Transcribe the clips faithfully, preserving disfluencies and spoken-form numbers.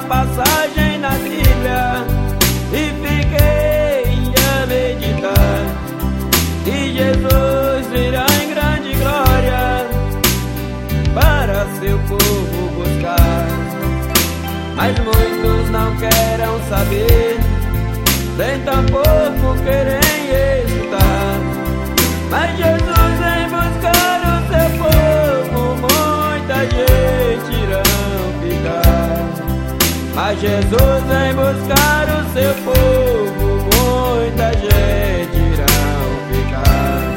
passagem na Bíblia e fiquei a meditar que Jesus virá em grande glória para seu povo buscar. Mas muitos não querem saber, nem tampouco querem escutar. Mas Jesus vem buscar o seu povo, muita gente irão ficar. Mas Jesus vem buscar o seu povo, muita gente irão ficar.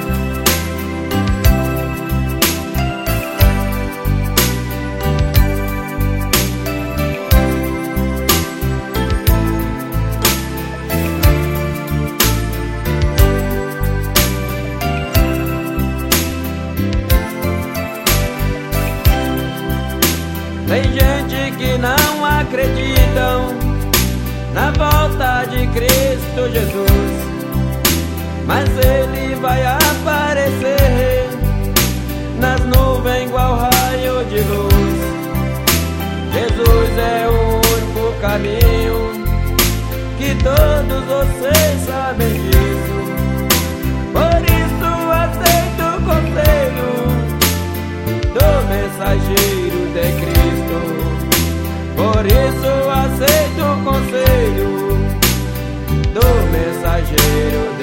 Tem gente que não acreditam na volta de Cristo Jesus, mas Ele vai aparecer nas nuvens igual raio de luz. Jesus é o único caminho, que todos vocês sabem disso. Por isso aceito o conselho do mensageiro de Cristo. Por isso aceito o conselho do mensageiro de